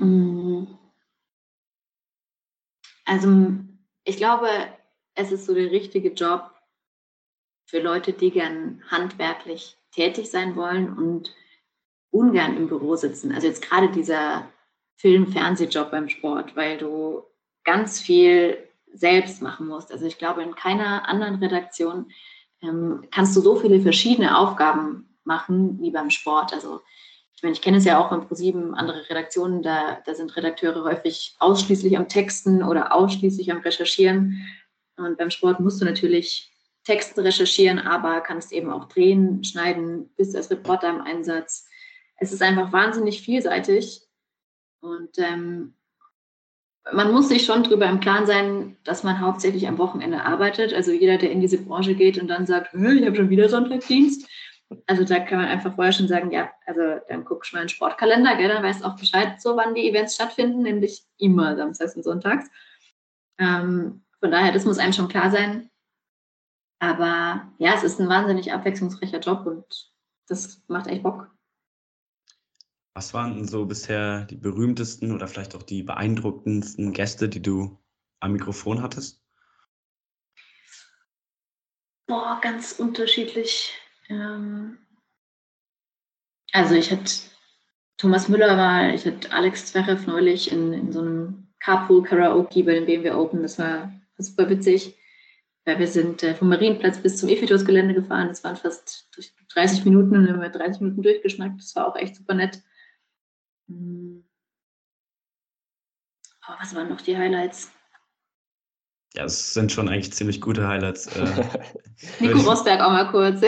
Also ich glaube, es ist so der richtige Job für Leute, die gern handwerklich tätig sein wollen und ungern im Büro sitzen. Also jetzt gerade dieser Film-Fernsehjob beim Sport, weil du ganz viel selbst machen musst. Also ich glaube, in keiner anderen Redaktion kannst du so viele verschiedene Aufgaben machen wie beim Sport. Also ich meine, ich kenne es ja auch beim ProSieben, andere Redaktionen, da sind Redakteure häufig ausschließlich am Texten oder ausschließlich am Recherchieren. Und beim Sport musst du natürlich Texte recherchieren, aber kannst eben auch drehen, schneiden, bist als Reporter im Einsatz. Es ist einfach wahnsinnig vielseitig und man muss sich schon darüber im Klaren sein, dass man hauptsächlich am Wochenende arbeitet. Also jeder, der in diese Branche geht und dann sagt, ich habe schon wieder Sonntagdienst. Also da kann man einfach vorher schon sagen, ja, also dann guckst du mal in den Sportkalender, gell, dann weißt du auch Bescheid, so wann die Events stattfinden, nämlich immer samstags und sonntags. Von daher, das muss einem schon klar sein. Aber ja, es ist ein wahnsinnig abwechslungsreicher Job und das macht echt Bock. Was waren denn so bisher die berühmtesten oder vielleicht auch die beeindruckendsten Gäste, die du am Mikrofon hattest? Boah, ganz unterschiedlich. Also ich hatte Thomas Müller mal, ich hatte Alex Zverev neulich in so einem Carpool-Karaoke bei den BMW Open. Das war super witzig. Wir sind vom Marienplatz bis zum Ephitos-Gelände gefahren. Das waren fast 30 Minuten und dann haben wir 30 Minuten durchgeschnackt. Das war auch echt super nett. Was waren noch die Highlights? Ja, es sind schon eigentlich ziemlich gute Highlights. Nico Rosberg auch mal kurz.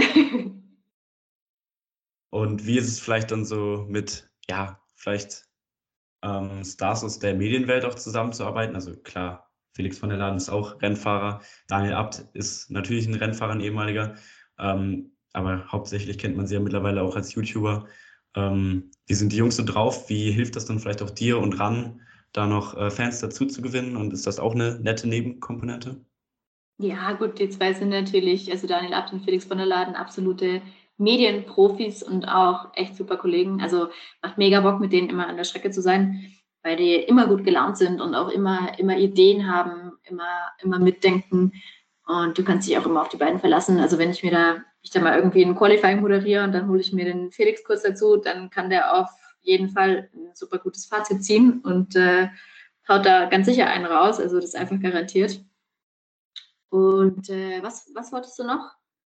Und wie ist es vielleicht dann so mit, vielleicht Stars aus der Medienwelt auch zusammenzuarbeiten? Also klar, Felix von der Laden ist auch Rennfahrer. Daniel Abt ist natürlich ein Rennfahrer, ein ehemaliger. Aber hauptsächlich kennt man sie ja mittlerweile auch als YouTuber. Wie sind die Jungs so drauf? Wie hilft das dann vielleicht auch dir und RAN, da noch Fans dazu zu gewinnen? Und ist das auch eine nette Nebenkomponente? Ja, gut, die zwei sind natürlich, also Daniel Abt und Felix von der Laden, absolute Medienprofis und auch echt super Kollegen. Also macht mega Bock, mit denen immer an der Strecke zu sein, weil die immer gut gelaunt sind und auch immer Ideen haben, immer mitdenken. Und du kannst dich auch immer auf die beiden verlassen. Also wenn ich da mal irgendwie ein Qualifying moderiere und dann hole ich mir den Felix kurz dazu, dann kann der auf jeden Fall ein super gutes Fazit ziehen und haut da ganz sicher einen raus. Also das ist einfach garantiert. Und was wolltest du noch?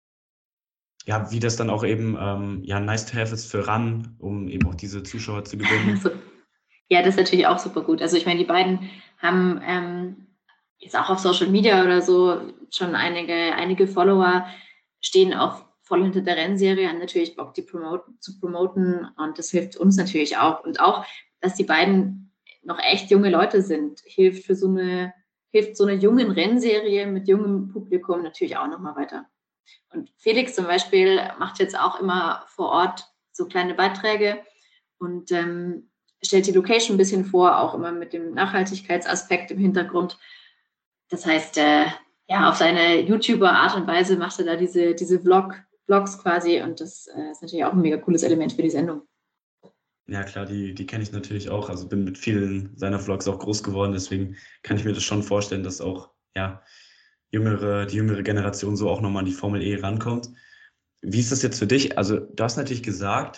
Ja, wie das dann auch eben nice to have ist für RAN, um eben auch diese Zuschauer zu gewinnen. Also, ja, das ist natürlich auch super gut. Also ich meine, die beiden haben jetzt auch auf Social Media oder so schon einige Follower, stehen auch voll hinter der Rennserie, haben natürlich Bock, die zu promoten und das hilft uns natürlich auch. Und auch, dass die beiden noch echt junge Leute sind, hilft so eine jungen Rennserie mit jungem Publikum natürlich auch nochmal weiter. Und Felix zum Beispiel macht jetzt auch immer vor Ort so kleine Beiträge und stellt die Location ein bisschen vor, auch immer mit dem Nachhaltigkeitsaspekt im Hintergrund. Das heißt, auf seine YouTuber-Art und Weise macht er da diese Vlogs quasi und das ist natürlich auch ein mega cooles Element für die Sendung. Ja, klar, die kenne ich natürlich auch. Also bin mit vielen seiner Vlogs auch groß geworden, deswegen kann ich mir das schon vorstellen, dass auch die jüngere Generation so auch nochmal an die Formel E rankommt. Wie ist das jetzt für dich? Also du hast natürlich gesagt,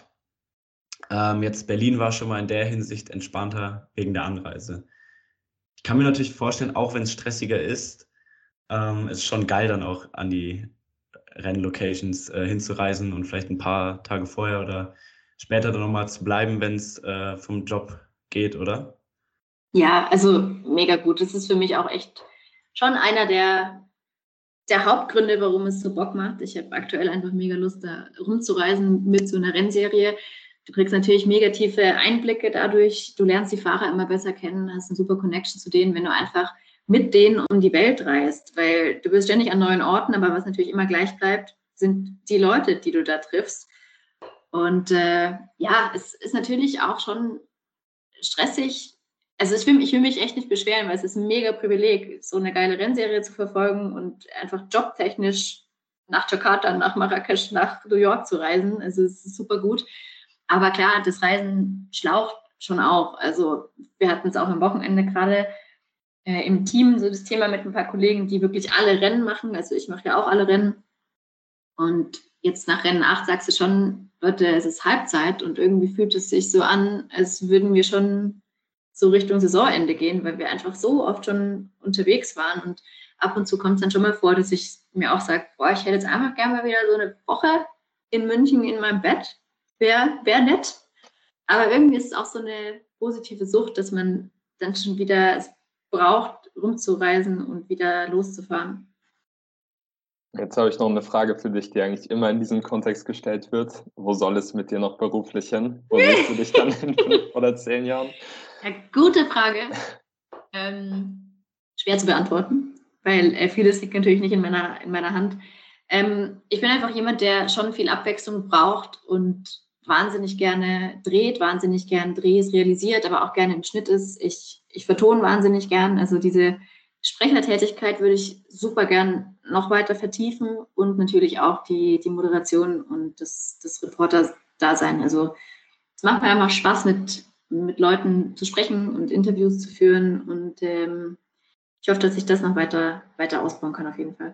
jetzt Berlin war schon mal in der Hinsicht entspannter wegen der Anreise. Ich kann mir natürlich vorstellen, auch wenn es stressiger ist, ist schon geil dann auch an die Rennlocations hinzureisen und vielleicht ein paar Tage vorher oder später dann nochmal zu bleiben, wenn es vom Job geht, oder? Ja, also mega gut. Das ist für mich auch echt schon einer der Hauptgründe, warum es so Bock macht. Ich habe aktuell einfach mega Lust, da rumzureisen mit so einer Rennserie. Du kriegst natürlich mega tiefe Einblicke dadurch. Du lernst die Fahrer immer besser kennen, hast eine super Connection zu denen, wenn du einfach mit denen um die Welt reist, weil du bist ständig an neuen Orten, aber was natürlich immer gleich bleibt, sind die Leute, die du da triffst. Und es ist natürlich auch schon stressig. Also ich will mich echt nicht beschweren, weil es ist ein mega Privileg, so eine geile Rennserie zu verfolgen und einfach jobtechnisch nach Jakarta, nach Marrakesch, nach New York zu reisen. Also es ist super gut. Aber klar, das Reisen schlaucht schon auch. Also wir hatten es auch am Wochenende gerade im Team, so das Thema mit ein paar Kollegen, die wirklich alle Rennen machen. Also ich mache ja auch alle Rennen. Und jetzt nach Rennen 8 sagst du schon, Leute, es ist Halbzeit und irgendwie fühlt es sich so an, als würden wir schon so Richtung Saisonende gehen, weil wir einfach so oft schon unterwegs waren. Und ab und zu kommt es dann schon mal vor, dass ich mir auch sage, ich hätte jetzt einfach gerne mal wieder so eine Woche in München in meinem Bett. Wäre nett. Aber irgendwie ist es auch so eine positive Sucht, dass man dann schon wieder es braucht, rumzureisen und wieder loszufahren. Jetzt habe ich noch eine Frage für dich, die eigentlich immer in diesem Kontext gestellt wird. Wo soll es mit dir noch beruflich hin? Wo siehst du dich dann in 5 oder 10 Jahren? Ja, gute Frage. Schwer zu beantworten, weil vieles liegt natürlich nicht in meiner Hand. Ich bin einfach jemand, der schon viel Abwechslung braucht und wahnsinnig gerne dreht, wahnsinnig gerne Drehs realisiert, aber auch gerne im Schnitt ist. Ich vertone wahnsinnig gern. Also diese Sprechertätigkeit würde ich super gern noch weiter vertiefen und natürlich auch die Moderation und das Reporter-Dasein. Also es macht mir einfach Spaß, mit Leuten zu sprechen und Interviews zu führen und ich hoffe, dass ich das noch weiter ausbauen kann auf jeden Fall.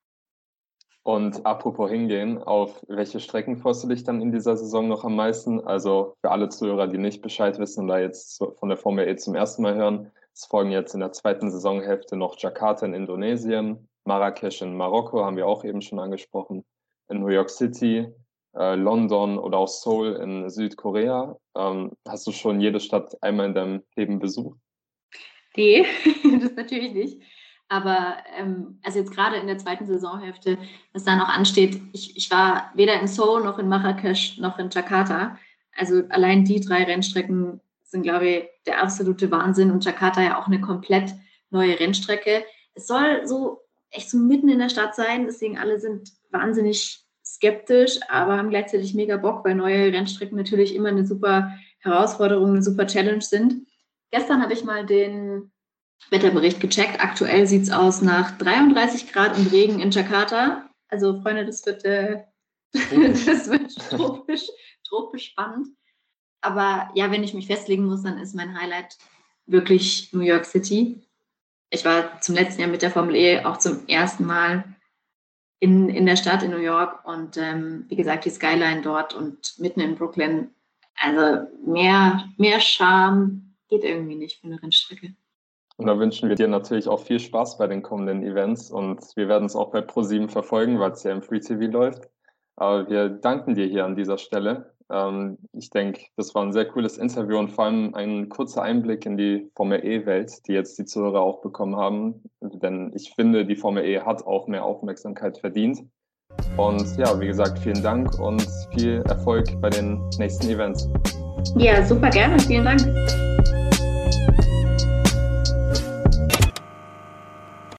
Und apropos hingehen, auf welche Strecken freust du dich dann in dieser Saison noch am meisten? Also für alle Zuhörer, die nicht Bescheid wissen und da jetzt von der Formel E zum ersten Mal hören, es folgen jetzt in der 2. Saisonhälfte noch Jakarta in Indonesien, Marrakesch in Marokko, haben wir auch eben schon angesprochen, in New York City, London oder auch Seoul in Südkorea. Hast du schon jede Stadt einmal in deinem Leben besucht? Nee, das natürlich nicht. Aber also jetzt gerade in der 2. Saisonhälfte, was da noch ansteht, ich war weder in Seoul noch in Marrakesch noch in Jakarta. Also allein die 3 Rennstrecken sind, glaube ich, der absolute Wahnsinn. Und Jakarta ja auch eine komplett neue Rennstrecke. Es soll so echt so mitten in der Stadt sein, deswegen alle sind wahnsinnig skeptisch, aber haben gleichzeitig mega Bock, weil neue Rennstrecken natürlich immer eine super Herausforderung, eine super Challenge sind. Gestern habe ich mal den Wetterbericht gecheckt. Aktuell sieht es aus nach 33 Grad und Regen in Jakarta. Also Freunde, das wird tropisch spannend. Aber ja, wenn ich mich festlegen muss, dann ist mein Highlight wirklich New York City. Ich war zum letzten Jahr mit der Formel E auch zum ersten Mal in der Stadt in New York und wie gesagt, die Skyline dort und mitten in Brooklyn. Also mehr Charme geht irgendwie nicht für eine Rennstrecke. Und da wünschen wir dir natürlich auch viel Spaß bei den kommenden Events und wir werden es auch bei ProSieben verfolgen, weil es ja im Free TV läuft. Aber wir danken dir hier an dieser Stelle. Ich denke, das war ein sehr cooles Interview und vor allem ein kurzer Einblick in die Formel E-Welt, die jetzt die Zuhörer auch bekommen haben. Denn ich finde, die Formel E hat auch mehr Aufmerksamkeit verdient. Und ja, wie gesagt, vielen Dank und viel Erfolg bei den nächsten Events. Ja, super gerne. Vielen Dank.